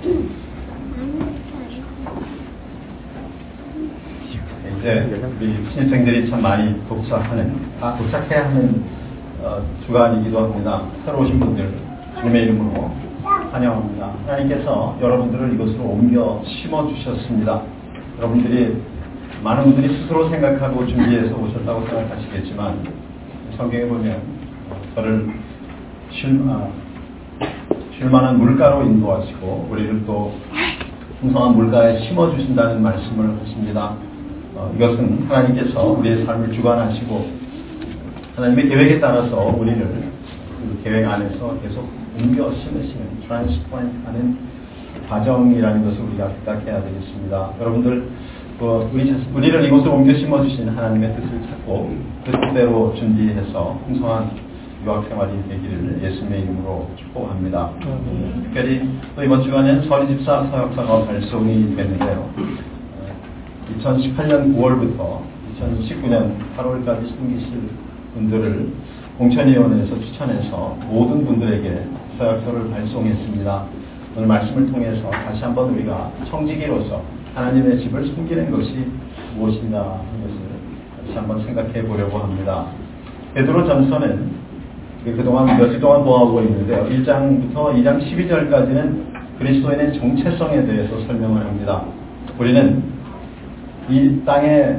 이제 우리 신입생들이 참 많이 도착해야 하는 주간이기도 합니다. 새로 오신 분들 주님의 이름으로 환영합니다. 하나님께서 여러분들을 이곳으로 옮겨 심어주셨습니다. 여러분들이 많은 분들이 스스로 생각하고 준비해서 오셨다고 생각하시겠지만 성경에 보면 저를 쉴만한 물가로 인도하시고 우리를 또 풍성한 물가에 심어주신다는 말씀을 하십니다. 이것은 하나님께서 우리의 삶을 주관하시고 하나님의 계획에 따라서 우리를 그 계획 안에서 계속 옮겨 심으시는 트랜스플란트하는 과정이라는 것을 우리가 생각해야 되겠습니다. 여러분들 우리를 이곳으로 옮겨 심어주신 하나님의 뜻을 찾고 그 뜻대로 준비해서 풍성한 유학생활이 되기를 예수님의 이름으로 축복합니다. 특별히 또 이번 주간엔 서리집사 서역사가 발송이 됐는데요. 2018년 9월부터 2019년 8월까지 섬기실 분들을 공천위원회에서 추천해서 모든 분들에게 서약서를 발송했습니다. 오늘 말씀을 통해서 다시 한번 우리가 청지기로서 하나님의 집을 섬기는 것이 무엇인가 하는 것을 다시 한번 생각해 보려고 합니다. 베드로 전서는 그동안 몇 주 동안 보아오고 있는데요. 1장부터 2장 12절까지는 그리스도인의 정체성에 대해서 설명을 합니다. 우리는 이 땅에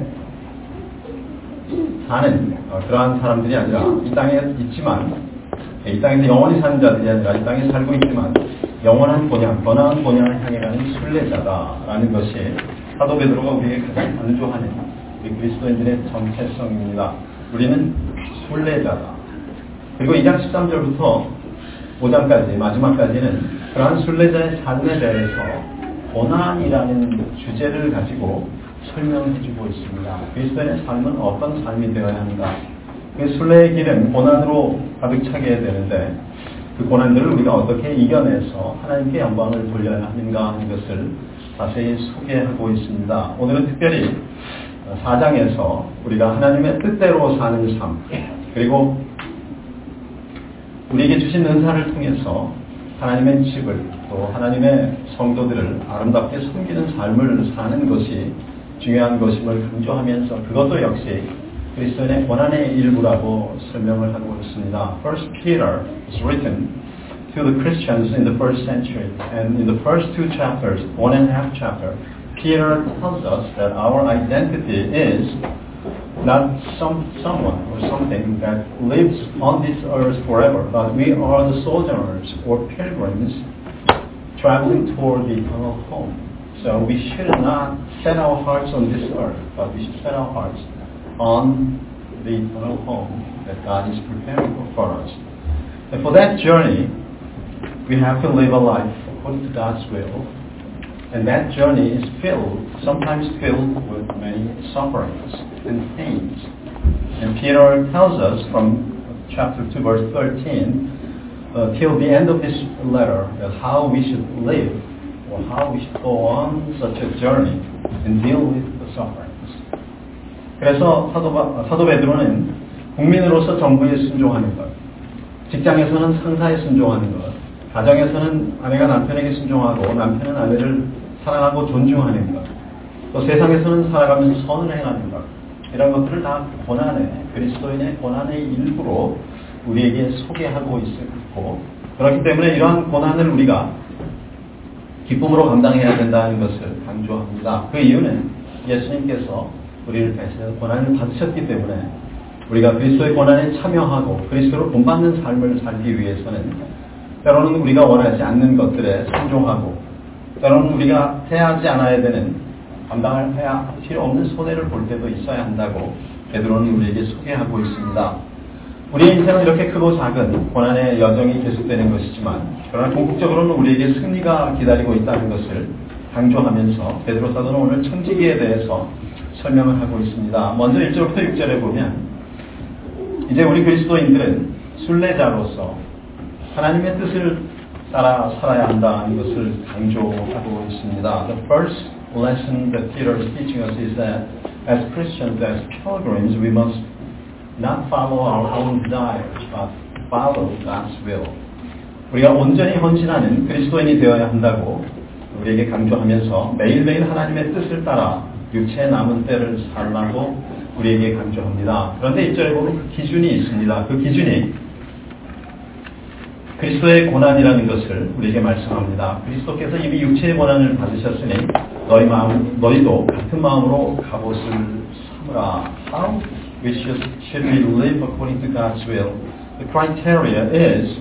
사는 그러한 사람들이 아니라 이 땅에 있지만 이 땅에서 영원히 사는 자들이 아니라 이 땅에 살고 있지만 영원한 본향, 번화한 본향을 향해 가는 순례자다라는 것이 사도 베드로가 우리에게 가장 강조하는 우리 그리스도인들의 정체성입니다. 우리는 순례자다. 그리고 2장 13절부터 5장까지 마지막까지는 그러한 순례자의 삶에 대해서 고난이라는 주제를 가지고 설명해주고 있습니다. 그리스도인의 삶은 어떤 삶이 되어야 하는가? 그 순례의 길은 고난으로 가득 차게 되는데 그 고난들을 우리가 어떻게 이겨내서 하나님께 영광을 돌려야 하는가 하는 것을 자세히 소개하고 있습니다. 오늘은 특별히 4장에서 우리가 하나님의 뜻대로 사는 삶 그리고 우리에게 주신 은사를 통해서 하나님의 집을 또 하나님의 성도들을 아름답게 섬기는 삶을 사는 것이 중요한 것임을 강조하면서 그것도 역시 그리스도인의 고난의 일부라고 설명을 하고 있습니다. First Peter is written to the Christians in the first century, and in the first two chapters, 1.5 chapter, Peter tells us that our identity is not someone or something that lives on this earth forever, but we are the sojourners or pilgrims traveling toward the eternal home. So we should not set our hearts on this earth, but we should set our hearts on the eternal home that God is preparing for us. And for that journey, we have to live a life according to God's will. And that journey is sometimes filled with many sufferings and pains. And Peter tells us from chapter 2, verse 13, till the end of this letter, that how we should live, or how we should go on such a journey and deal with the sufferings. 그래서 사도 베드로는 국민으로서 정부에 순종하는 것, 직장에서는 상사에 순종하는 것, 가정에서는 아내가 남편에게 순종하고 남편은 아내를 사랑하고 존중하는 것, 또 세상에서는 살아가면서 선을 행하는 것, 이런 것들을 다 그리스도인의 고난의 일부로 우리에게 소개하고 있고, 그렇기 때문에 이러한 고난을 우리가 기쁨으로 감당해야 된다는 것을 강조합니다. 그 이유는 예수님께서 우리를 위해서 고난을 받으셨기 때문에 우리가 그리스도의 고난에 참여하고 그리스도로 본받는 삶을 살기 위해서는 때로는 우리가 원하지 않는 것들에 순종하고 때로는 우리가 해야 하지 않아야 되는 감당을 해야 필요 없는 손해를 볼 때도 있어야 한다고 베드로는 우리에게 소개하고 있습니다. 우리의 인생은 이렇게 크고 작은 고난의 여정이 계속되는 것이지만 그러나 궁극적으로는 우리에게 승리가 기다리고 있다는 것을 강조하면서 베드로 사도는 오늘 청지기에 대해서 설명을 하고 있습니다. 먼저 1절부터 6절에 보면 이제 우리 그리스도인들은 순례자로서 하나님의 뜻을 따라 살아야 한다는 것을 강조하고 있습니다. The first lesson that Peter is teaching us is that as Christians, as pilgrims, we must not follow our own desires, but follow God's will. 우리가 온전히 헌신하는 그리스도인이 되어야 한다고 우리에게 강조하면서 매일매일 하나님의 뜻을 따라 육체의 남은 때를 살라고 우리에게 강조합니다. 그런데 1절에 보면 그 기준이 있습니다. 그 기준이 그리스도의 고난이라는 것을 우리에게 말씀합니다. 그리스도께서 이미 육체의 고난을 받으셨으니 너희도 같은 마음으로 갑옷을 삼으라. How we should we live according to God's will? The criteria is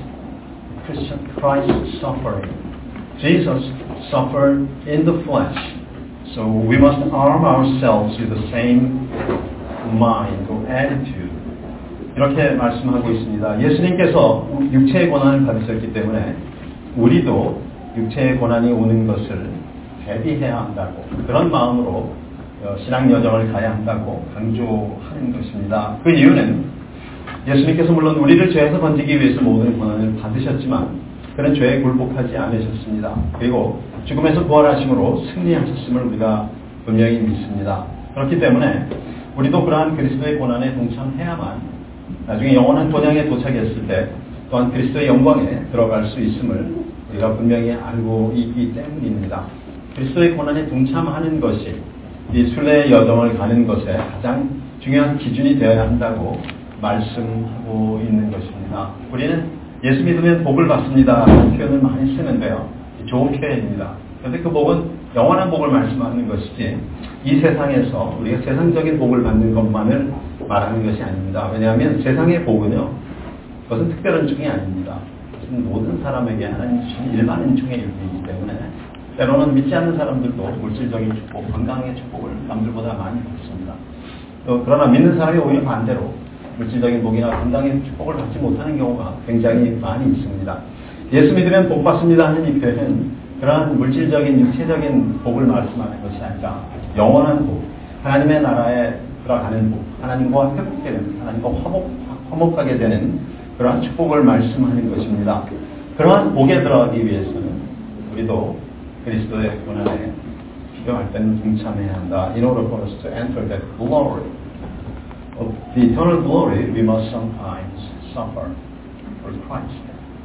Christ's suffering. Jesus suffered in the flesh. So we must arm ourselves with the same mind or attitude. 이렇게 말씀하고 있습니다. 예수님께서 육체의 고난을 받으셨기 때문에 우리도 육체의 고난이 오는 것을 대비해야 한다고, 그런 마음으로 신앙 여정을 가야 한다고 강조하는 것입니다. 그 이유는 예수님께서 물론 우리를 죄에서 건지기 위해서 모든 고난을 받으셨지만 그런 죄에 굴복하지 않으셨습니다. 그리고 죽음에서 부활하심으로 승리하셨음을 우리가 분명히 믿습니다. 그렇기 때문에 우리도 그러한 그리스도의 고난에 동참해야만 나중에 영원한 본향에 도착했을 때 또한 그리스도의 영광에 들어갈 수 있음을 우리가 분명히 알고 있기 때문입니다. 그리스도의 고난에 동참하는 것이 이 순례의 여정을 가는 것에 가장 중요한 기준이 되어야 한다고 말씀하고 있는 것입니다. 우리는 예수 믿으면 복을 받습니다 라는 표현을 많이 쓰는데요. 좋은 표현입니다. 그런데 그 복은 영원한 복을 말씀하는 것이지 이 세상에서 우리가 세상적인 복을 받는 것만을 말하는 것이 아닙니다. 왜냐하면 세상의 복은요, 그것은 특별한 충이 아닙니다. 그것은 모든 사람에게 하나님 주신 일반 은총의 일부이기 때문에 때로는 믿지 않는 사람들도 물질적인 축복, 건강의 축복을 남들보다 많이 받습니다. 그러나 믿는 사람이 오히려 반대로 물질적인 복이나 건강의 축복을 받지 못하는 경우가 굉장히 많이 있습니다. 예수 믿으면 복 받습니다 하는 이 표현은 그러한 물질적인 육체적인 복을 말씀하는 것이 아니라 영원한 복, 하나님의 나라에 들어가는 복, 하나님과 회복되게 되는, 하나님과 화목하게 되는 그러한 축복을 말씀하는 것입니다. 그러한 복에 들어가기 위해서는 우리도 그리스도의 고난에 필요할 때는 동참해야 한다. In order for us to enter that glory of the eternal glory, we must sometimes suffer for Christ.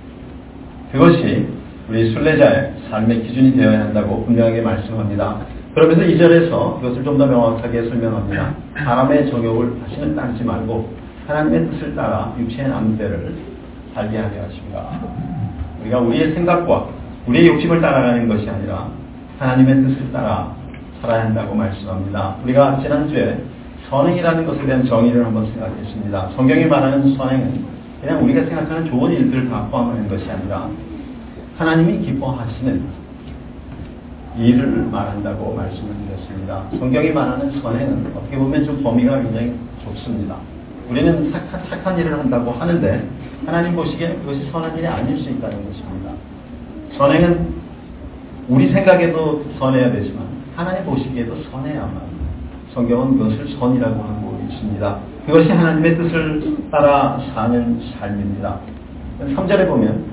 그것이 우리 순례자의 삶의 기준이 되어야 한다고 분명하게 말씀합니다. 그러면서 2절에서 이것을 좀 더 명확하게 설명합니다. 사람의 정욕을 다시는 따르지 말고 하나님의 뜻을 따라 육체의 남은 때를 살게 하게 하십니다. 우리가 우리의 생각과 우리의 욕심을 따라가는 것이 아니라 하나님의 뜻을 따라 살아야 한다고 말씀합니다. 우리가 지난주에 선행이라는 것에 대한 정의를 한번 생각했습니다. 성경이 말하는 선행은 그냥 우리가 생각하는 좋은 일들을 다 포함하는 것이 아니라 하나님이 기뻐하시는 일을 말한다고 말씀을 드렸습니다. 성경이 말하는 선행은 어떻게 보면 좀 범위가 굉장히 좁습니다. 우리는 착한 일을 한다고 하는데 하나님 보시기에는 그것이 선한 일이 아닐 수 있다는 것입니다. 선행은 우리 생각에도 선해야 되지만 하나님 보시기에도 선해야만 성경은 그것을 선이라고 하고 있습니다. 그것이 하나님의 뜻을 따라 사는 삶입니다. 3절에 보면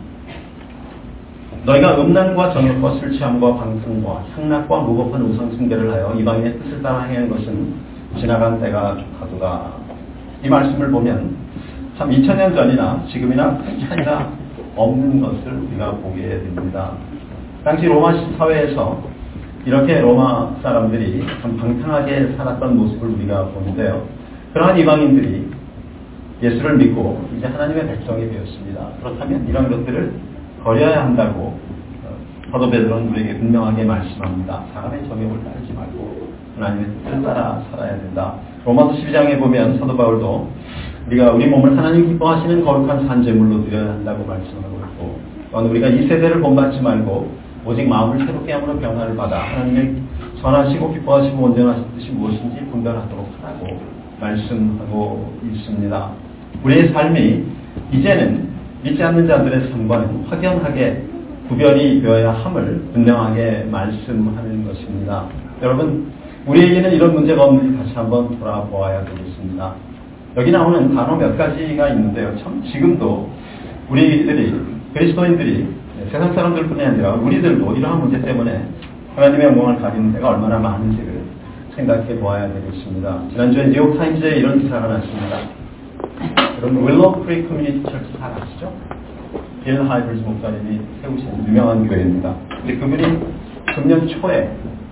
너희가 음란과 정욕과 술 취함과 방탕과 향락과 무법한 우상숭배를 하여 이방인의 뜻을 따라 행하는 것은 지나간 때가 족하도다. 이 말씀을 보면 참 2000년 전이나 지금이나 큰 차이가 없는 것을 우리가 보게 됩니다. 당시 로마 사회에서 이렇게 로마 사람들이 참 방탕하게 살았던 모습을 우리가 보는데요. 그러한 이방인들이 예수를 믿고 이제 하나님의 백성이 되었습니다. 그렇다면 이런 것들을 버려야 한다고 사도 베드로는 우리에게 분명하게 말씀합니다. 사람의 정욕을 따르지 말고 하나님의 뜻을 따라 살아야 된다. 로마서 12장에 보면 사도 바울도 우리가 우리 몸을 하나님 기뻐하시는 거룩한 산제물로 드려야 한다고 말씀하고 있고, 또한 우리가 이 세대를 본받지 말고 오직 마음을 새롭게 함으로 변화를 받아 하나님의 선하시고 기뻐하시고 온전하신 뜻이 무엇인지 분별하도록 하라고 말씀하고 있습니다. 우리의 삶이 이제는 믿지 않는 자들의 삶과는 확연하게 구별이 되어야 함을 분명하게 말씀하는 것입니다. 여러분, 우리에게는 이런 문제가 없는지 다시 한번 돌아보아야 되겠습니다. 여기 나오는 단어 몇 가지가 있는데요. 참 지금도 우리들이, 그리스도인들이 세상 사람들뿐이 아니라 우리들도 이러한 문제 때문에 하나님의 영광을 가리는 데가 얼마나 많은지를 생각해 보아야 되겠습니다. 지난주에 뉴욕타임즈에 이런 기사가 났습니다. 여러분, 윌로우 크릭 커뮤니티 철치 잘 아시죠? 빌 하이버즈 목사님이 세우신 유명한 교회입니다. 근데 그분이 금년 초에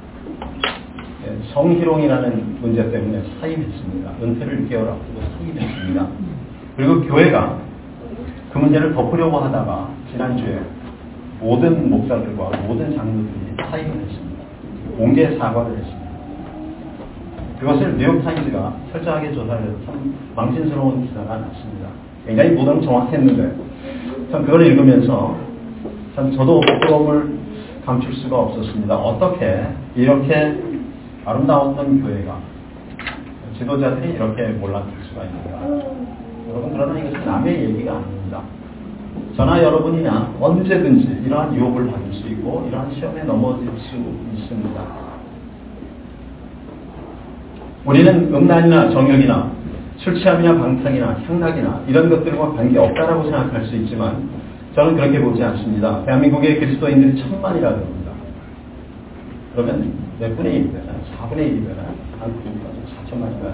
성희롱이라는 문제 때문에 사임했습니다. 은퇴를 6개월 앞두고 사임했습니다. 그리고 교회가 그 문제를 덮으려고 하다가 지난주에 모든 목사들과 모든 장로들이 사임을 했습니다. 공개 사과를 했습니다. 그것을 뉴욕타임즈가 철저하게 조사를 해서 참 망신스러운 기사가 났습니다. 굉장히 보도는 정확했는데 참 그걸 읽으면서 참 저도 부끄러움을 감출 수가 없었습니다. 어떻게 이렇게 아름다웠던 교회가 지도자들이 이렇게 몰락할 수가 있는가. 여러분, 그러나 이것은 남의 얘기가 아닙니다. 저나 여러분이나 언제든지 이러한 유혹을 받을 수 있고 이러한 시험에 넘어질 수 있습니다. 우리는 음란이나 정욕이나 술 취함이나 방탕이나 향락이나 이런 것들과 관계없다라고 생각할 수 있지만 저는 그렇게 보지 않습니다. 대한민국의 그리스도인들이 1000만이라고 합니다. 그러면 몇 분의 1이 되나요? 4분의 1이 되나요? 한 4천만인가요?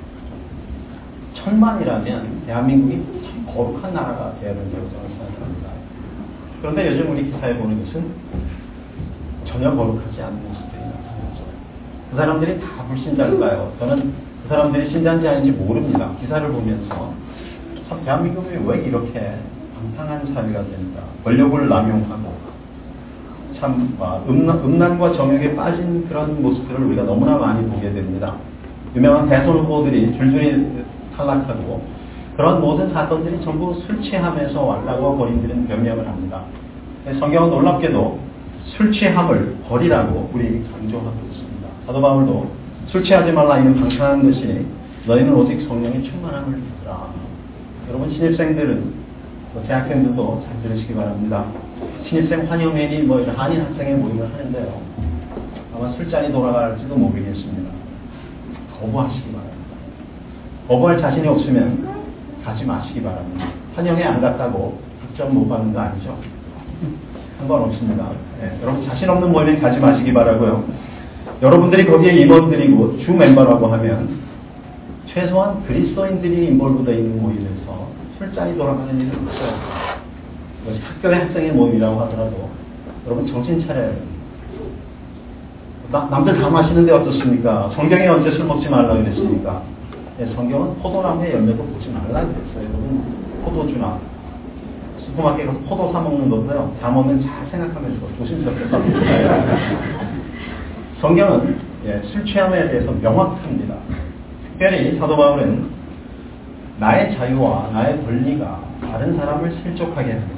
1000만이라면 대한민국이 참 거룩한 나라가 되어야 된다고 저는 생각합니다. 그런데 요즘 우리 기사에 보는 것은 전혀 거룩하지 않은 모습들이 나타나죠. 그 사람들이 다 불신자일까요? 저는 그 사람들이 신자인지 아닌지 모릅니다. 기사를 보면서 참 대한민국이 왜 이렇게 방탕한 사회가 된다. 권력을 남용하고 참 음란과 정욕에 빠진 그런 모습들을 우리가 너무나 많이 보게 됩니다. 유명한 대선 후보들이 줄줄이 탈락하고 그런 모든 사건들이 전부 술 취함에서 왔다고 본인들은 변명을 합니다. 성경은 놀랍게도 술 취함을 버리라고 우리에게 강조하고 있습니다. 사도 바울도 술 취하지 말라 이는 방탕한 것이니 너희는 오직 성령의 충만함을 받으라. 여러분, 신입생들은 대학생들도 잘 들으시기 바랍니다. 신입생 환영회니 뭐 이런 한인 학생의 모임을 하는데요. 아마 술잔이 돌아갈지도 모르겠습니다. 거부하시기 바랍니다. 거부할 자신이 없으면 가지 마시기 바랍니다. 환영회 안 갔다고 학점 못 받는 거 아니죠? 상관없습니다. 네, 여러분 자신 없는 모임에 가지 마시기 바라고요. 여러분들이 거기에 임원들이고 주 멤버라고 하면 최소한 그리스도인들이 인볼브되어 있는 모임에서 술잔이 돌아가는 일은 없어요. 학교의 학생의 모임이라고 하더라도 여러분 정신 차려야 됩니다. 남들 다 마시는데 어떻습니까? 성경에 언제 술 먹지 말라고 그랬습니까? 네, 성경은 포도나무의 열매도 보지 말라고 그랬어요. 여러분, 포도주나 슈퍼마켓 가서 포도 사 먹는 것도요, 다 먹으면 잘 생각하면서 조심스럽게 삽니다. 성경은 술 취함에 대해서 명확합니다. 특별히 사도 바울은 나의 자유와 나의 권리가 다른 사람을 실족하게 합니다.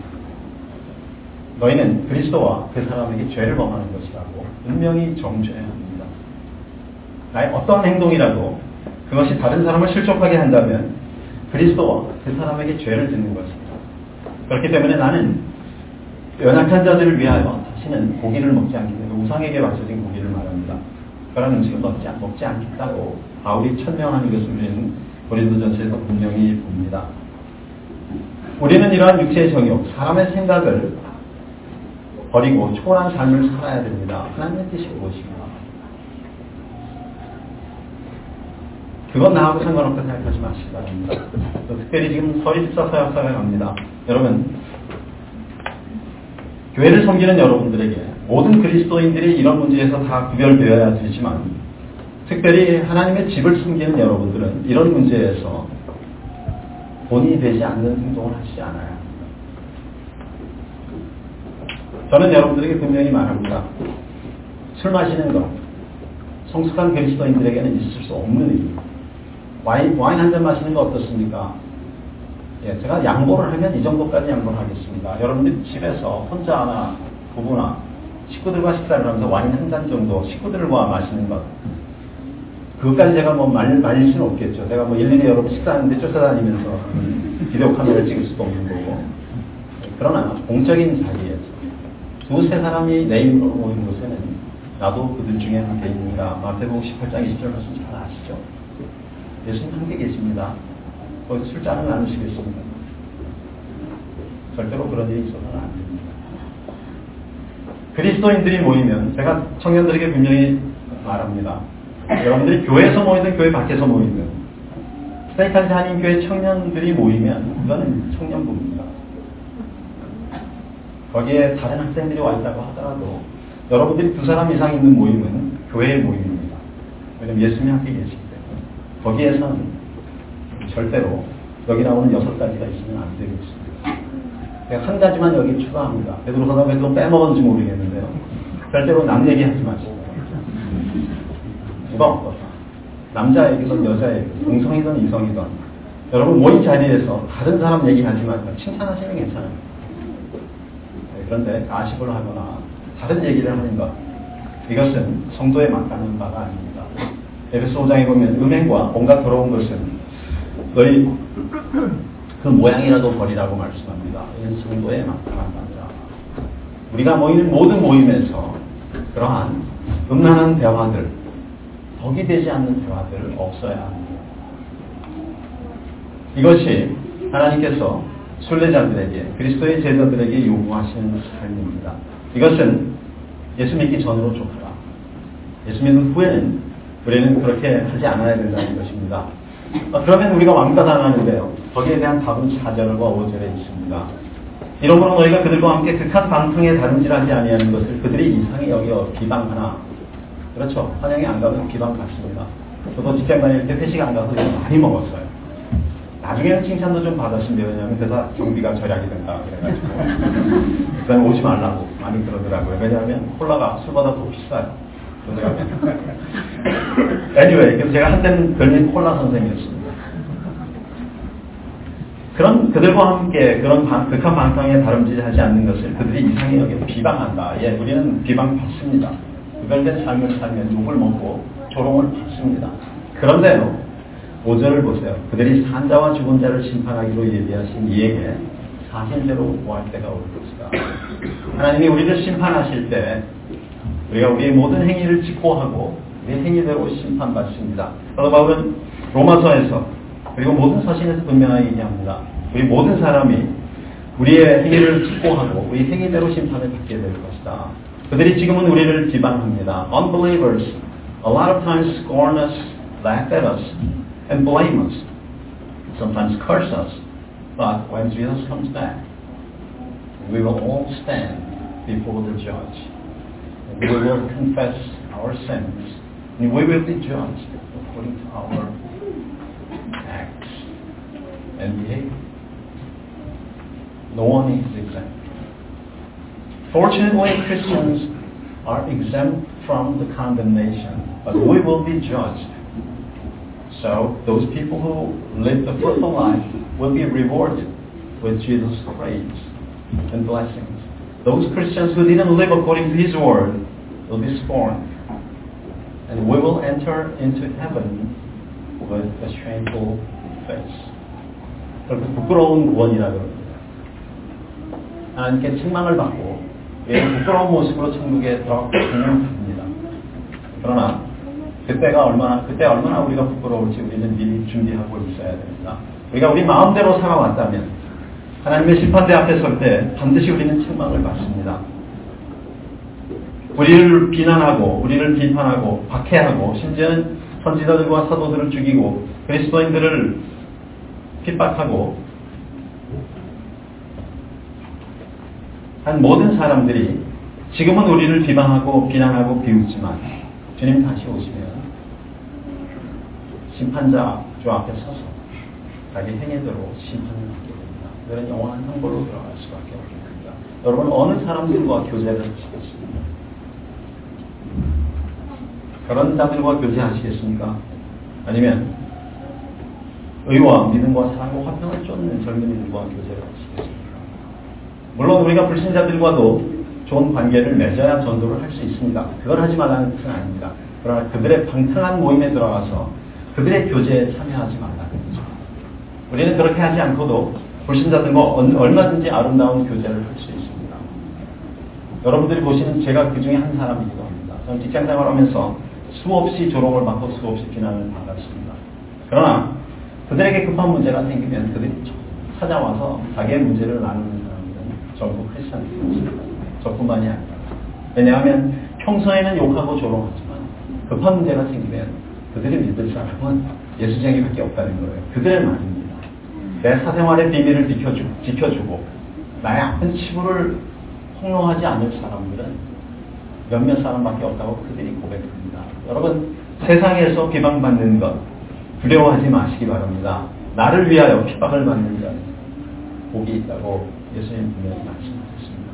너희는 그리스도와 그 사람에게 죄를 범하는 것이라고 분명히 정죄해야 합니다. 나의 어떤 행동이라도 그것이 다른 사람을 실족하게 한다면 그리스도와 그 사람에게 죄를 짓는 것입니다. 그렇기 때문에 나는 연약한 자들을 위하여 다시는 고기를 먹지 않겠다. 우상에게 바쳐진 고기를 말합니다. 그런 음식을 먹지 않겠다고 바울이 천명하는 것을 우리는 고린도전서에서 분명히 봅니다. 우리는 이러한 육체의 정욕, 사람의 생각을 버리고 초월한 삶을 살아야 됩니다. 하나님의 뜻이 무엇인가? 그건 나하고 상관없다 생각하지 마시기 바랍니다. 특별히 지금 설 14 서약사가 갑니다. 여러분, 교회를 섬기는 여러분들에게 모든 그리스도인들이 이런 문제에서 다 구별되어야 되지만 특별히 하나님의 집을 섬기는 여러분들은 이런 문제에서 본인이 되지 않는 행동을 하시지 않아요. 저는 여러분들에게 분명히 말합니다. 술 마시는 것, 성숙한 그리스도인들에게는 있을 수 없는 일입니다. 와인 한 잔 마시는 거 어떻습니까? 예, 제가 양보를 하면 이 정도까지 양보를 하겠습니다. 여러분들 집에서 혼자나 부부나 식구들과 식사를 하면서 와인 한 잔 정도 식구들과 마시는 것, 그것까지 제가 뭐 말릴 수는 없겠죠. 제가 뭐 일일이 여러분 식사하는데 쫓아다니면서 비디오 카메라를 찍을 수도 없는 거고. 그러나 공적인 자리에서 두세 사람이 내 이름으로 모인 곳에는 나도 그들 중에 함께 있는가. 마태복음 18장 20절 말씀 잘 아시죠? 예수님 함께 계십니다. 거기서 술잔은 않으시겠습니다. 절대로 그런 일이 있어서는 안 됩니다. 그리스도인들이 모이면 제가 청년들에게 분명히 말합니다. 여러분들이 교회에서 모이든 교회 밖에서 모이든 스테이탄스 한인교회 청년들이 모이면 그거는 청년부입니다. 거기에 다른 학생들이 와 있다고 하더라도 여러분들이 2사람 이상 있는 모임은 교회의 모임입니다. 왜냐면 예수님이 함께 계시기 때문에. 거기에서는 절대로 여기 나오는 6가지가 있으면 안 되겠습니다. 제가 한 가지만 여기 추가합니다. 베드로서가 왜 그거 빼먹었는지 모르겠는데요. 절대로 남 얘기하지 마시고. 누가 어떻다. 남자에게든 여자에게든 동성이든 이성이든 여러분 모인 자리에서 다른 사람 얘기하지 말고 칭찬하시면 괜찮아요. 네, 그런데 가십을 하거나 다른 얘기를 하는 것, 이것은 성도에 맞닿는 바가 아닙니다. 에베소 5장에 보면 음행과 온갖 더러운 것은 너희 그 모양이라도 버리라고 말씀합니다. 이는 성도에 맞닿는 바다. 우리가 모이는 모든 모임에서 그러한 음란한 대화들, 덕이 되지 않는 대화들 없어야 합니다. 이것이 하나님께서 순례자들에게, 그리스도의 제자들에게 요구하시는 삶입니다. 이것은 예수 믿기 전으로 좋더라. 예수 믿은 후에는 우리는 그렇게 하지 않아야 된다는 것입니다. 그러면 우리가 왕따당하는데요. 거기에 대한 답은 4절과 5절에 있습니다. 이러므로 너희가 그들과 함께 극한 방탕에 다름질하지 아니하는 것을 그들이 이상히 여겨 비방하나. 그렇죠. 환영이 안 가면 비방 받습니다. 저도 직장 다닐 때 회식 안 가서 많이 먹었어요. 나중에는 칭찬도 좀 받았습니다. 왜냐하면 회사 경비가 절약이 된다 그래가지고 그다음에 오지 말라고 많이 그러더라고요. 왜냐하면 콜라가 술보다 더 비싸요. anyway, 그래서 제가 한때는 별명 콜라 선생이었습니다. 그런 그들과 함께 그런 극한 방탕에 다름질하지 않는 것을 그들이 이상히 여겨 비방한다. 예, 우리는 비방받습니다. 구별된 삶을 살면 욕을 먹고 조롱을 받습니다. 그런데요, 5절을 보세요. 그들이 산자와 죽은 자를 심판하기로 예비하신 이에게 사실대로 구할 때가 올 것이다. 하나님이 우리를 심판하실 때 우리가 우리의 모든 행위를 직고하고 우리의 행위대로 심판받습니다. 사도 바울은 로마서에서 그리고 모든 서신에서 분명하게 얘기합니다. 우리 모든 사람이 우리의 행위를 직고하고 우리 행위대로 심판을 받게 될 것이다. 그들이 지금은 우리를 비방합니다. Unbelievers a lot of times scorn us, laugh at us, and blame us. Sometimes curse us. But when Jesus comes back, we will all stand before the judge. And we will confess our sins. And we will be judged according to our acts and behavior. No one is exempt. Fortunately, Christians are exempt from the condemnation, but we will be judged. So, those people who live the fruitful life will be rewarded with Jesus' praise and blessings. Those Christians who didn't live according to His word will be scorned. And we will enter into heaven with a shameful face. 그렇게 부끄러운 구원이라 그럽니다. 하나님께 책망을 받고 부끄러운 모습으로 천국에 들어가는 겁니다. 그러나 그때 얼마나 우리가 부끄러울지 우리는 미리 준비하고 있어야 됩니다. 우리가 우리 마음대로 살아왔다면 하나님의 심판대 앞에 설 때 반드시 우리는 책망을 받습니다. 우리를 비난하고 우리를 비판하고 박해하고 심지어는 선지자들과 사도들을 죽이고 그리스도인들을 핍박하고 한 모든 사람들이 지금은 우리를 비방하고 비난하고 비웃지만 주님 다시 오시면 심판자 주 앞에 서서 자기 행위대로 심판을 받게 됩니다. 그들은 영원한 형벌로 들어갈 수밖에 없습니다. 여러분 어느 사람들과 교제를 하시겠습니까? 그런 자들과 교제하시겠습니까? 아니면 의와 믿음과 사랑과 화평을 쫓는 젊은이들과 교제를 하시겠습니까? 물론 우리가 불신자들과도 좋은 관계를 맺어야 전도를 할 수 있습니다. 그걸 하지 말라는 뜻은 아닙니다. 그러나 그들의 방탕한 모임에 들어가서 그들의 교제에 참여하지 말라는 거죠. 우리는 그렇게 하지 않고도 불신자들과 얼마든지 아름다운 교제를 할 수 있습니다. 여러분들이 보시는 제가 그 중에 한 사람이기도 합니다. 저는 직장 생활하면서 수없이 조롱을 받고 수없이 비난을 받았습니다. 그러나 그들에게 급한 문제가 생기면 그들이 찾아와서 자기의 문제를 나누는 사람들은 전부 크리스찬들입니다. 저뿐만이 아니라. 왜냐하면 평소에는 욕하고 조롱하지만 급한 문제가 생기면 그들이 믿을 사람은 예수쟁이밖에 없다는 거예요. 그들의 말입니다. 내 사생활의 비밀을 지켜주고 나의 아픈 치부를 폭로하지 않을 사람들은 몇몇 사람밖에 없다고 그들이 고백합니다. 여러분, 세상에서 비방받는 것 두려워하지 마시기 바랍니다. 나를 위하여 핍박을 받는 자 복이 있다고 예수님 분명히 말씀하셨습니다.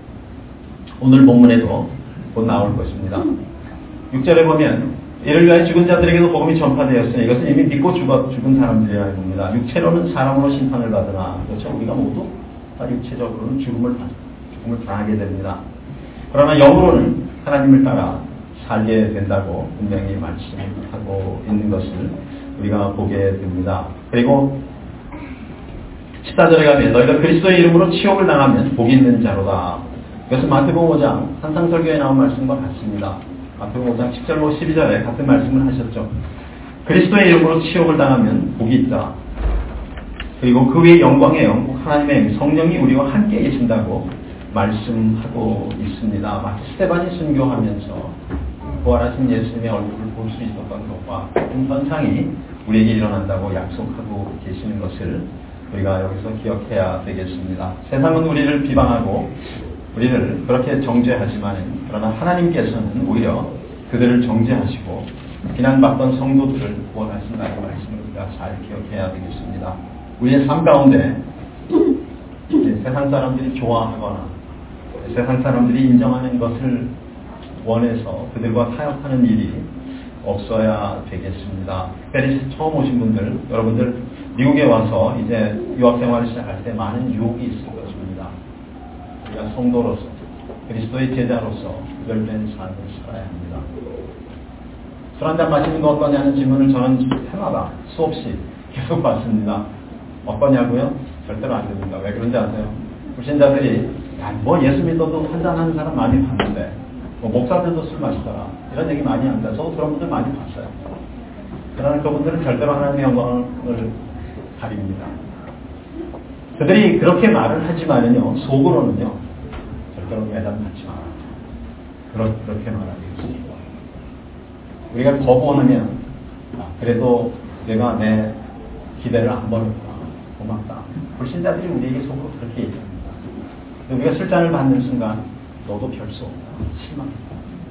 오늘 본문에도 곧 나올 것입니다. 6절에 보면 이를 위하여 죽은 자들에게도 복음이 전파되었으니 이것은 이미 믿고 죽은 사람들이라는 겁니다. 육체로는 사람으로 심판을 받으나, 그렇죠? 우리가 모두 다 육체적으로는 죽음을 당하게 됩니다. 그러나 영으로는 하나님을 따라 살게 된다고 분명히 말씀하고 있는 것을 우리가 보게 됩니다. 그리고 14절에 가면 너희가 그리스도의 이름으로 치욕을 당하면 복이 있는 자로다. 이것은 마태복음 5장 산상설교에 나온 말씀과 같습니다. 마태복음 5장 10절로 12절에 같은 말씀을 하셨죠. 그리스도의 이름으로 치욕을 당하면 복이 있다. 그리고 그 위에 영광의 영, 하나님의 성령이 우리와 함께 계신다고 말씀하고 있습니다. 마치 스테반이 순교하면서 부활하신 예수님의 얼굴을 볼 수 있었던 것과 같은 현상이 우리에게 일어난다고 약속하고 계시는 것을 우리가 여기서 기억해야 되겠습니다. 세상은 우리를 비방하고 우리를 그렇게 정죄하지만 그러나 하나님께서는 오히려 그들을 정죄하시고 비난받던 성도들을 구원하신다는 말씀을 우리가 잘 기억해야 되겠습니다. 우리의 삶 가운데 세상 사람들이 좋아하거나 세상 사람들이 인정하는 것을 원해서 그들과 타협하는 일이 없어야 되겠습니다. 특별히 처음 오신 분들, 여러분들 미국에 와서 이제 유학생활을 시작할 때 많은 유혹이 있을 것입니다. 우리가 성도로서 그리스도의 제자로서 구별된 삶을 살아야 합니다. 술 한잔 마시는 거 어떠냐는 질문을 저는 해마다 수없이 계속 받습니다. 어떠냐고요? 절대로 안 됩니다. 왜 그런지 아세요? 불신자들이 뭐 예수 믿어도 한잔하는 사람 많이 봤는데 뭐 목사들도 술 마시더라 이런 얘기 많이 합니다. 저도 그런 분들 많이 봤어요. 그러나 그분들은 절대로 하나님의 영광을 가립니다. 그들이 그렇게 말을 하지만은요, 속으로는요 절대로 매달 받지 마라. 그렇게 말하겠습니다. 우리가 거부하면 그래도 내가 내 기대를 안 버렸다. 고맙다. 불신자들이 우리에게 속으로 그렇게 얘기합니다. 우리가 술잔을 받는 순간 너도 별 수 없다. 실망했다.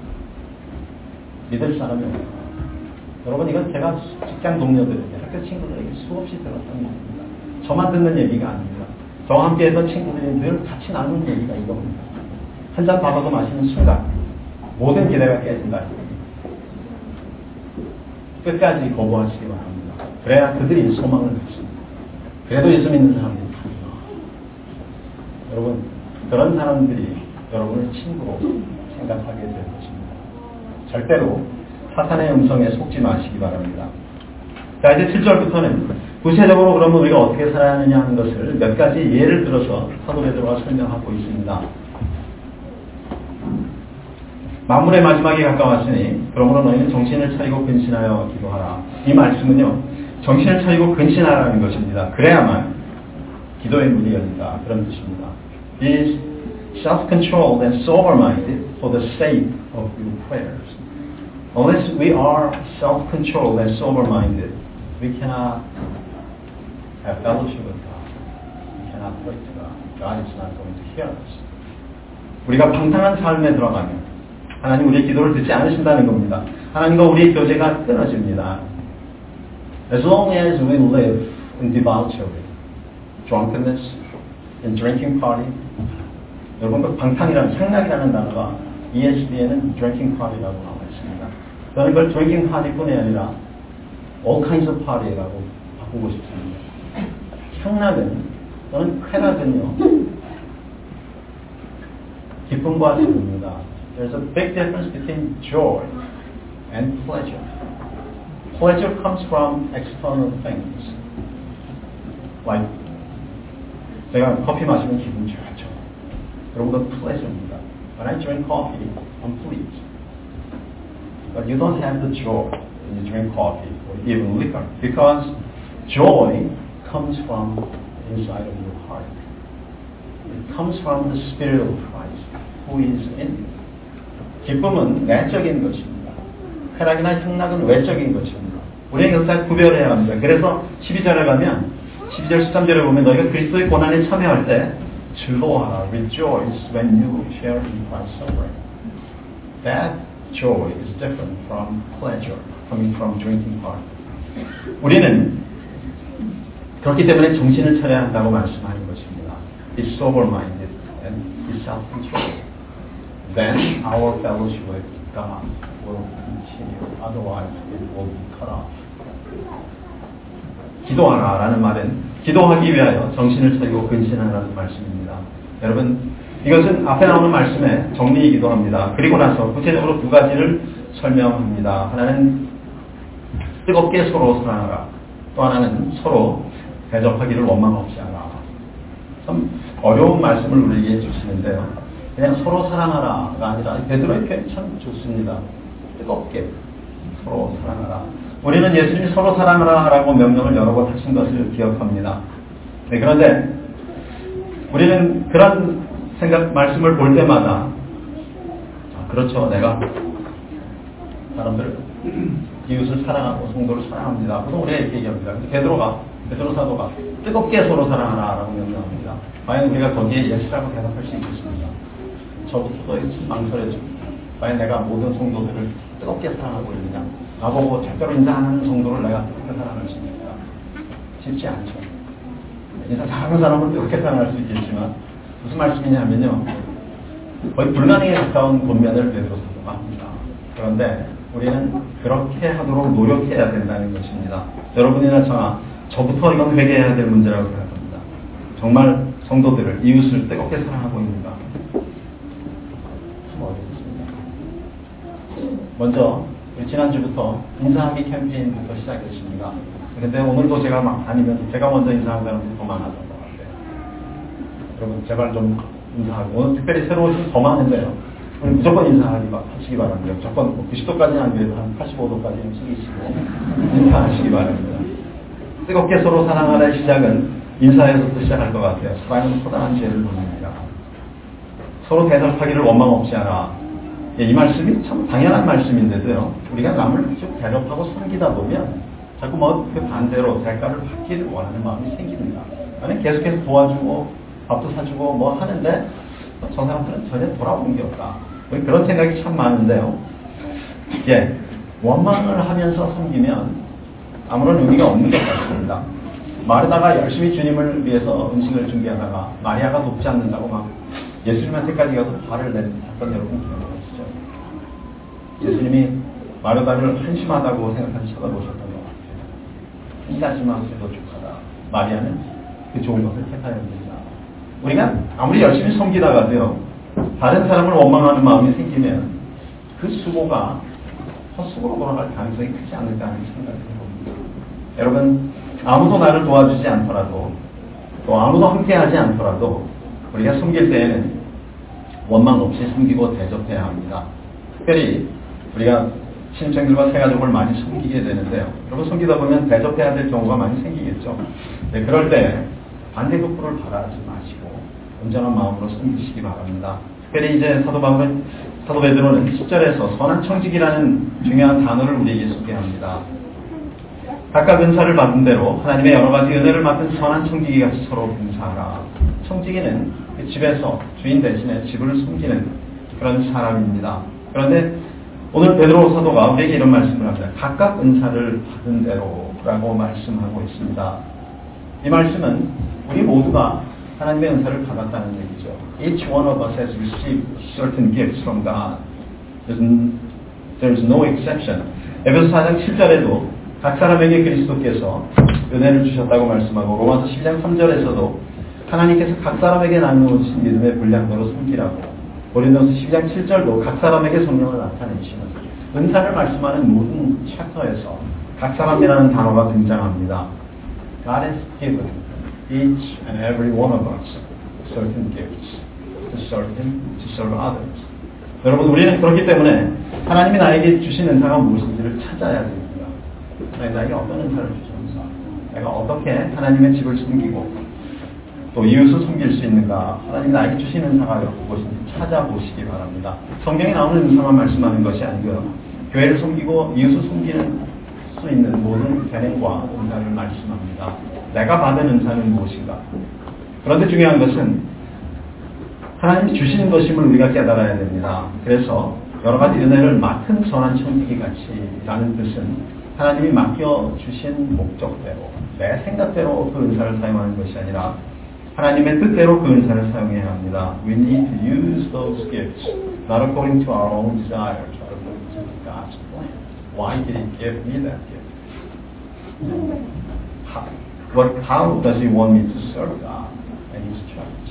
믿을 사람이 없다. 여러분, 이건 제가 직장 동료들에게, 학교 친구들에게 수없이 들었던 얘기입니다. 저만 듣는 얘기가 아닙니다. 저와 함께 했던 친구들이 늘 같이 나누는 얘기가 이겁니다. 한 잔 받아도 마시는 순간 모든 기대가 깨진다. 끝까지 거부하시기 바랍니다. 그래야 그들이 소망을 갖습니다. 그래도 예수 믿는 사람들이 많아요. 여러분, 그런 사람들이 여러분을 친구로 생각하게 될 것입니다. 절대로 사탄의 음성에 속지 마시기 바랍니다. 자, 이제 7절부터는 구체적으로 그러면 우리가 어떻게 살아야 하느냐 하는 것을 몇 가지 예를 들어서 사도 베드로가 설명하고 있습니다. 만물의 마지막에 가까웠으니 그러므로 너희는 정신을 차리고 근신하여 기도하라. 이 말씀은요, 정신을 차리고 근신하라는 것입니다. 그래야만 기도의 문이 열린다. 그런 뜻입니다. Be self-controlled and sober-minded for the sake of your prayers. Unless we are self-controlled and sober-minded, we cannot have fellowship with God. We cannot pray to God. God is not going to hear us. 우리가 방탕한 삶에 들어가면 하나님 우리의 기도를 듣지 않으신다는 겁니다. 하나님과 우리의 교제가 끊어집니다. As long as we live in debauchery, drunkenness, in drinking party, 여러분 그 방탕이라는 향락이라는 단어가 ESV에는 drinking party라고 나와 있습니다. 저는 그걸 drinking party뿐이 아니라 all kinds of party라고 바꾸고 싶습니다. 향락은 저는 쾌락은요 기쁨과 즐거움입니다. There's a big difference between joy and pleasure. Pleasure comes from external things. Like 제가 커피 마시면 기분 좋죠. 그런 건 pleasure입니다. When I drink coffee, I'm pleased. But you don't have the joy when you drink coffee or even liquor, because joy comes from inside of your heart. It comes from the Spirit of Christ who is in you. 기쁨은 내적인 것입니다. 쾌락이나 향락은 외적인 것입니다. 우리는 여기서 구별해야 합니다. 그래서 12절에 가면 12절 13절에 보면 너희가 그리스도의 고난에 참여할 때 즐거워하라. Rejoice when you share in Christ's suffering. that joy is different from pleasure coming from drinking part. 우리는 그렇기 때문에 정신을 차려야 한다고 말씀하는 것입니다. Be sober-minded and be self-controlled. Then our fellowship with God will continue. Otherwise, it will be cut off. 기도하라라는 말은 기도하기 위하여 정신을 차리고 근신하라는 말씀입니다. 여러분, 이것은 앞에 나오는 말씀의 정리이기도 합니다. 그리고 나서 구체적으로 두 가지를 설명합니다. 하나는 뜨겁게 서로 사랑하라. 또 하나는 서로 대접하기를 원망 없이 하라. 참 어려운 말씀을 우리에게 주시는데요. 그냥 서로 사랑하라가 아니라 베드로의 표현이 참 좋습니다. 뜨겁게 서로 사랑하라. 우리는 예수님이 서로 사랑하라라고 명령을 여러 번 하신 것을 기억합니다. 네, 그런데 우리는 그런 말씀을 볼 때마다 그렇죠. 내가 사람들 이웃을 사랑하고 성도를 사랑합니다. 그래서 우리가 이렇게 얘기합니다. 베드로 사도가 뜨겁게 서로 사랑하라라고 명령합니다. 과연 우리가 거기에 예스라고 대답할 수 있겠습니까? 저부터 망설여집니다. 과연 내가 모든 성도들을 뜨겁게 사랑하고 있느냐? 나보고 절대로 인사 안 하는 성도를 내가 뜨겁게 사랑할 수 있습니까? 쉽지 않죠. 인사 잘하는 사람을 뜨겁게 사랑할 수 있겠지만 무슨 말씀이냐면요. 거의 불가능에 가까운 권면을 베드로 사도가 합니다. 그런데 우리는 그렇게 하도록 노력해야 된다는 것입니다. 여러분이나 저부터 이건 회개해야 될 문제라고 생각합니다. 정말 성도들을, 이웃을 뜨겁게 사랑하고 있는가? 참 어렵습니다. 먼저 지난주부터 인사하기 캠페인부터 시작했습니다. 근데 오늘도 제가 막 다니면 제가 먼저 인사한 사람들이 더 많았던 것 같아요. 여러분 제발 좀 인사하고, 오늘 특별히 새로 오신 더 많은데요. 무조건 인사하시기 바랍니다. 무조건 90도까지는 안 돼도 한 85도까지는 숙이시고 인사하시기 바랍니다. 뜨겁게 서로 사랑하라의 시작은 인사에서부터 시작할 것 같아요. 사랑은 커다란 죄를 돕니다. 서로 대접하기를 원망 없이 하라. 이 말씀이 참 당연한 말씀인데도요. 우리가 남을 쭉 대접하고 섬기다 보면 자꾸 그 반대로 대가를 받기를 원하는 마음이 생깁니다. 나는 계속해서 도와주고 밥도 사주고 하는데 저 사람들은 전혀 돌아온 게 없다. 그런 생각이 참 많은데요. 원망을 하면서 섬기면 아무런 의미가 없는 것 같습니다. 마르다가 열심히 주님을 위해서 음식을 준비하다가 마리아가 돕지 않는다고 막 예수님한테까지 가서 화를 낸 사건 여러분 기억하시죠? 예수님이 마르다를 한심하다고 생각하시 쳐다보셨던 것 같아요. 한가지 마음도 족하다. 마리아는 그 좋은 것을 택하였습니다. 우리가 아무리 열심히 섬기다가도요, 다른 사람을 원망하는 마음이 생기면 그 수고가 헛수고로 돌아갈 가능성이 크지 않을까 하는 생각을 해봅니다. 여러분, 아무도 나를 도와주지 않더라도 또 아무도 함께하지 않더라도 우리가 섬길 때에는 원망 없이 섬기고 대접해야 합니다. 특별히 우리가 신생들과 새가족을 많이 섬기게 되는데요. 여러분, 섬기다 보면 대접해야 될 경우가 많이 생기겠죠. 네, 그럴 때 반대급부를 바라지 마시고 온전한 마음으로 섬기시기 바랍니다. 특별히 이제 사도 베드로는 10절에서 선한 청직이라는 중요한 단어를 우리에게 소개합니다. 각각 은사를 받은 대로 하나님의 여러 가지 은혜를 맡은 선한 청지기 같이 서로 봉사하라. 청지기는 그 집에서 주인 대신에 집을 섬기는 그런 사람입니다. 그런데 오늘 베드로 사도가 우리에게 이런 말씀을 합니다. 각각 은사를 받은 대로라고 말씀하고 있습니다. 이 말씀은 우리 모두가 하나님의 은사를 받았다는 얘기죠. Each one of us has received certain gifts from God. There's no exception. 에베소 4장 7절에도 각 사람에게 그리스도께서 은혜를 주셨다고 말씀하고, 로마서 12장 3절에서도 하나님께서 각 사람에게 나누어주신 믿음의 분량대로 섬기라고, 고린도서 12장 7절도 각 사람에게 성령을 나타내시는 은사를 말씀하는 모든 챕터에서 각 사람이라는 단어가 등장합니다. God has given each and every one of us certain gifts to serve others. 여러분, 우리는 그렇기 때문에 하나님이 나에게 주신 은사가 무엇인지를 찾아야 됩니다. 나에게 어떤 은사를 주셨는가? 내가 어떻게 하나님의 집을 섬기고 또 이웃을 섬길 수 있는가? 하나님이 나에게 주신 은사가 무엇인지 찾아보시기 바랍니다. 성경에 나오는 은사만 말씀하는 것이 아니고요. 교회를 섬기고 이웃을 섬기는 수 있는 모든 재능과 은사를 말씀합니다. 내가 받은 은사는 무엇인가? 그런데 중요한 것은 하나님이 주시는 것임을 우리가 깨달아야 됩니다. 그래서 여러 가지 은혜를 맡은 선한 청지기 같이라는 뜻은 하나님이 맡겨주신 목적대로 내 생각대로 그 은사를 사용하는 것이 아니라 하나님의 뜻대로 그 은사를 사용해야 합니다. We need to use those gifts not according to our own desires, but according to God's plan. Why did He give me that gift? How does He want me to serve God and His church?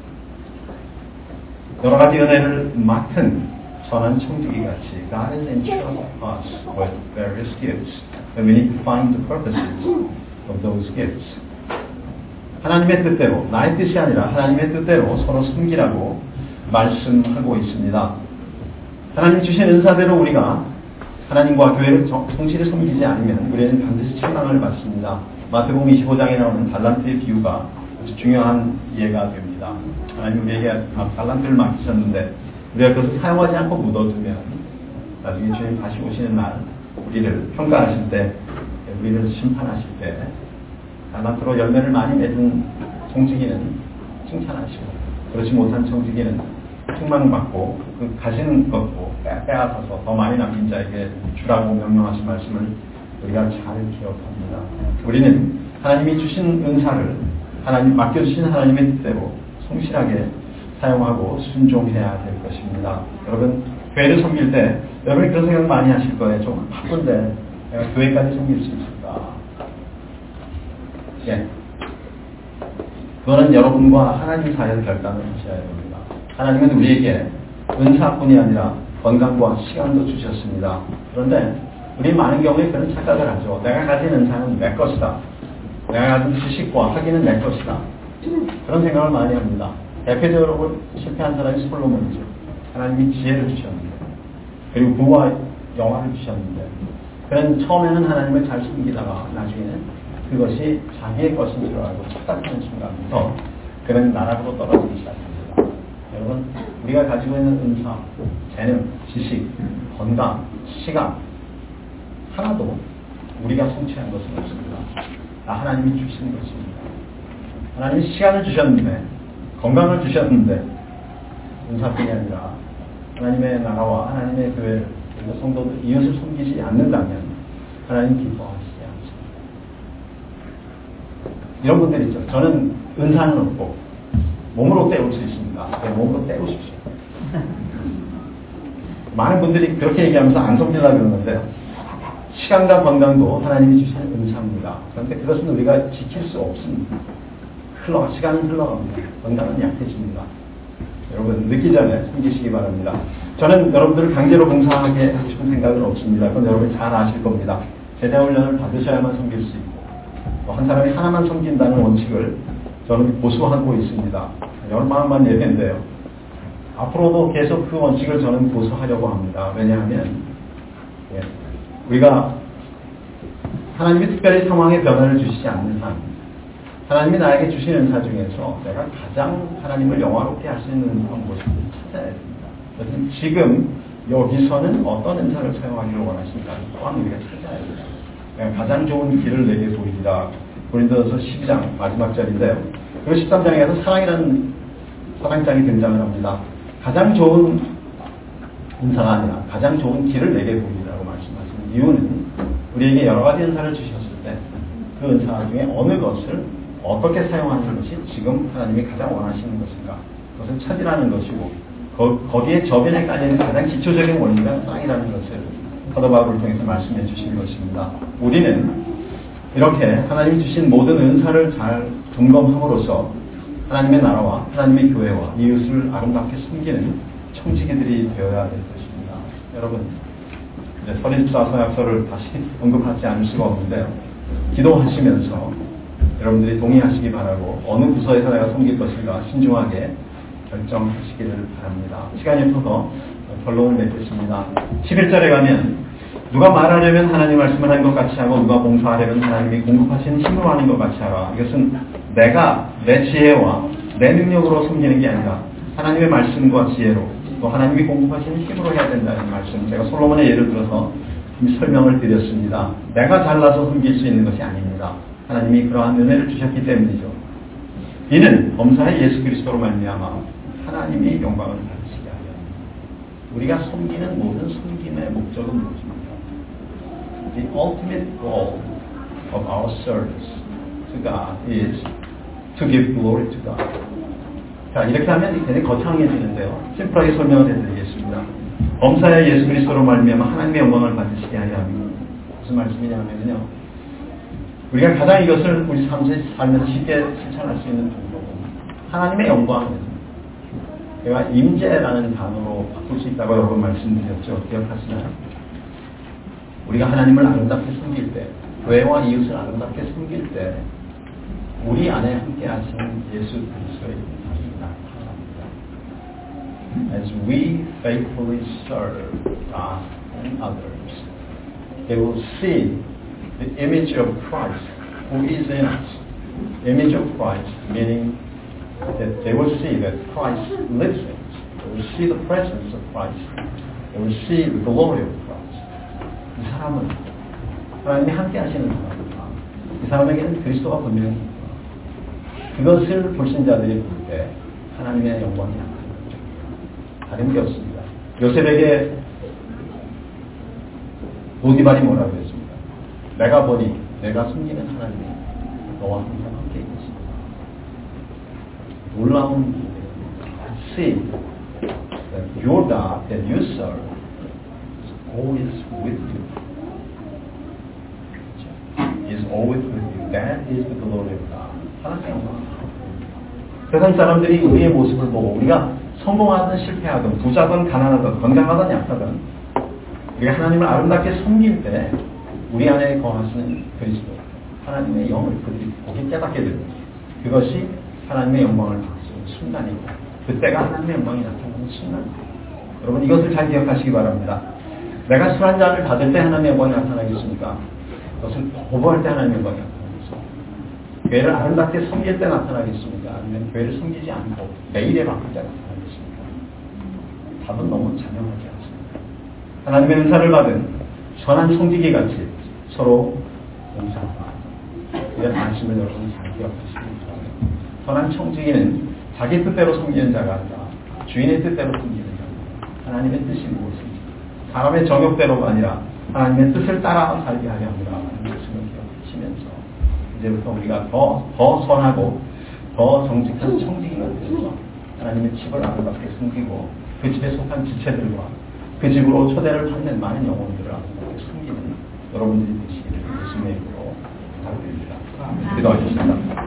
여러 가지 은혜를 맡은 선한 청지기 같이 God is entrusting us with various gifts, and we need to find the purposes of those gifts. 하나님의 뜻대로, 나의 뜻이 아니라 하나님의 뜻대로 서로 섬기라고 말씀하고 있습니다. 하나님 주신 은사대로 우리가 하나님과 교회를 성실히 섬기지 않으면 우리는 반드시 책망을 받습니다. 마태복음 25장에 나오는 달란트의 비유가 아주 중요한 예가 됩니다. 하나님 우리에게 달란트를 맡기셨는데 우리가 그것을 사용하지 않고 묻어두면 나중에 주님 다시 오시는 날 우리를 평가하실 때, 우리를 심판하실 때 달란트로 열매를 많이 맺은 청지기는 칭찬하시고 그렇지 못한 청지기는 책망받고 그 가진 것도 빼앗아서 더 많이 남긴 자에게 주라고 명령하신 말씀을 우리가 잘 기억합니다. 우리는 하나님이 주신 은사를 하나님 맡겨주신 하나님의 뜻대로 성실하게 사용하고 순종해야 될 것입니다. 여러분 교회를 섬길 때 여러분이 그런 생각 많이 하실 거예요. 좀 바쁜데 내가 교회까지 섬길 수 있을까? 예. 그거는 여러분과 하나님 사이에서 결단을 하셔야 됩니다. 하나님은 우리에게 은사뿐이 아니라 건강과 시간도 주셨습니다. 그런데 우리 많은 경우에 그런 착각을 하죠. 내가 가진 은사는 내 것이다. 내가 가진 지식과 학위는 내 것이다. 그런 생각을 많이 합니다. 대표적으로 실패한 사람이 솔로몬이죠. 하나님이 지혜를 주셨는데 그리고 부와 영화를 주셨는데 그는 처음에는 하나님을 잘 섬기다가 나중에는 그것이 자기의 것인 줄 알고 착각하는 순간부터 그는 나락으로 떨어지기 시작합니다. 여러분 우리가 가지고 있는 은사, 재능, 지식, 건강, 시간 하나도 우리가 성취한 것은 없습니다. 다 하나님이 주신 것입니다. 하나님이 시간을 주셨는데 건강을 주셨는데 은사뿐이 아니라 하나님의 나라와 하나님의 교회 그리고 성도들 이웃을 섬기지 않는다면 하나님 기뻐하시지 않습니다. 이런 분들 있죠. 저는 은사는 없고 몸으로 때울 수 있습니다. 몸으로 때우십시오. 많은 분들이 그렇게 얘기하면서 안 섬기려고 그러는데 시간과 건강도 하나님이 주신 은사입니다. 그런데 그것은 우리가 지킬 수 없습니다. 시간은 흘러갑니다. 건강은 약해집니다. 여러분 늦기 전에 숨기시기 바랍니다. 저는 여러분들을 강제로 봉사하게 하고 싶은 생각은 없습니다. 그건 여러분이 잘 아실 겁니다. 제자훈련을 받으셔야만 섬길 수 있고 또 한 사람이 하나만 섬긴다는 원칙을 저는 고수하고 있습니다. 여러분만 예배인데요. 앞으로도 계속 그 원칙을 저는 고수하려고 합니다. 왜냐하면 우리가 하나님이 특별히 상황에 변화를 주시지 않는 한 하나님이 나에게 주신 은사 중에서 내가 가장 하나님을 영화롭게 할 수 있는 은사가 무엇인지 찾아야 됩니다. 그래서 지금 여기서는 어떤 은사를 사용하기를 원하십니까? 또한 우리가 찾아야 됩니다. 가장 좋은 길을 내게 보이리라. 고린도전서 12장 마지막 절인데요. 그리고 13장에 가서 사랑이라는 사랑장이 등장을 합니다. 가장 좋은 은사가 아니라 가장 좋은 길을 내게 보이리라고 말씀하시는 이유는 우리에게 여러 가지 은사를 주셨을 때 그 은사 중에 어느 것을 어떻게 사용하는 것이 지금 하나님이 가장 원하시는 것인가 그것을 찾으라는 것이고 거기에 저변에 깔려있는 가장 기초적인 원리가 사랑이라는 것을 사도 바울을 통해서 말씀해 주신 것입니다. 우리는 이렇게 하나님이 주신 모든 은사를 잘 점검함으로써 하나님의 나라와 하나님의 교회와 이웃을 아름답게 섬기는 청지기들이 되어야 될 것입니다. 여러분 이제 서린사서약서를 다시 언급하지 않을 수가 없는데요. 기도하시면서 여러분들이 동의하시기 바라고 어느 부서에서 내가 섬길 것인가 신중하게 결정하시기를 바랍니다. 시간이 없어서 결론을 맺겠습니다. 11절에 가면 누가 말하려면 하나님 말씀을 하는 것 같이 하고 누가 봉사하려면 하나님이 공급하시는 힘으로 하는 것 같이 하라. 이것은 내가 내 지혜와 내 능력으로 섬기는 게 아니라 하나님의 말씀과 지혜로 또 하나님이 공급하시는 힘으로 해야 된다는 말씀. 제가 솔로몬의 예를 들어서 설명을 드렸습니다. 내가 잘나서 섬길 수 있는 것이 아닙니다. 하나님이 그러한 은혜를 주셨기 때문이죠. 이는 범사의 예수 그리스도로 말미암아 하나님이 영광을 받으시게 하려. 우리가 섬기는 모든 섬김의 목적은 무엇입니까? The ultimate goal of our service to God is to give glory to God. 자, 이렇게 하면 굉장히 거창해지는데요. 심플하게 설명을 해드리겠습니다. 범사에 예수 그리스도로 말미암아 하나님의 영광을 받으시게 하려 합니다. 무슨 말씀이냐면요. 우리가 가장 이것을 우리 삶에서 쉽게 실천할 수 있는 방법은 하나님의 영광입니다. 제가 임재라는 단어로 바꿀 수 있다고 여러 번 말씀드렸죠. 기억하시나요? 우리가 하나님을 아름답게 섬길 때, 교회와 이웃을 아름답게 섬길 때 우리 안에 함께 하신 예수 그리스도의 힘이 나타납니다. As we faithfully serve God and others, they will see the image of Christ who is in us. Image of Christ meaning that they will see that Christ lives in us. They will see the presence of Christ. They will see the glory of Christ. 이 사람은 하나님이 함께 하시는 사람입니다. 이 사람에게는 그리스도가 분명히 그것을 불신자들이 볼 때 하나님의 영광이 나타납니다. 다른 게 없습니다. 요셉에게 보디발이 뭐라고 했습니까? 내가 보니 내가 숨기는 하나님이 너와 항상 함께 있습니다. 놀라운 see that your God that you serve is always with you. Is always with you. That is the glory of God. 하나님의 영광. 세상 사람들이 우리의 모습을 보고 우리가 성공하든 실패하든 부자든 가난하든 건강하든 약하든 우리가 하나님을 아름답게 섬길 때 우리 안에 거하시는 그리스도 하나님의 영을 그들이 보게 깨닫게 됩니다. 그것이 하나님의 영광을 받는 순간이고 그때가 하나님의 영광이 나타나는 순간입니다. 여러분 이것을 잘 기억하시기 바랍니다. 내가 술 한 잔을 받을 때 하나님의 영광이 나타나겠습니까? 그것을 거부할 때 하나님의 영광이 나타나겠습니까? 교회를 아름답게 섬길 때 나타나겠습니까? 아니면 교회를 섬기지 않고 매일에 바꿀 때 나타나겠습니까? 답은 너무 자명하지 않습니다. 하나님의 은사를 받은 선한 청지기 같이 서로 봉사하고 이런 말씀을 여러분 잘 기억하시기 바랍니다. 선한 청지기는 자기 뜻대로 섬기는 자가 아니라 주인의 뜻대로 섬기는 자입니다. 하나님의 뜻이 무엇인지 사람의 정욕대로가 아니라 하나님의 뜻을 따라 살게 하려 합니다. 하는 말씀을 기억하시면서 이제부터 우리가 더 선하고 더 정직한 청지기가 되어서 하나님의 집을 아름답게 섬기고 그 집에 속한 지체들과 그 집으로 초대를 받는 많은 영혼들을 아름답게 섬기는 여러분들이 되시기를 예수님의 이름으로 부탁드립니다. 기도하겠습니다.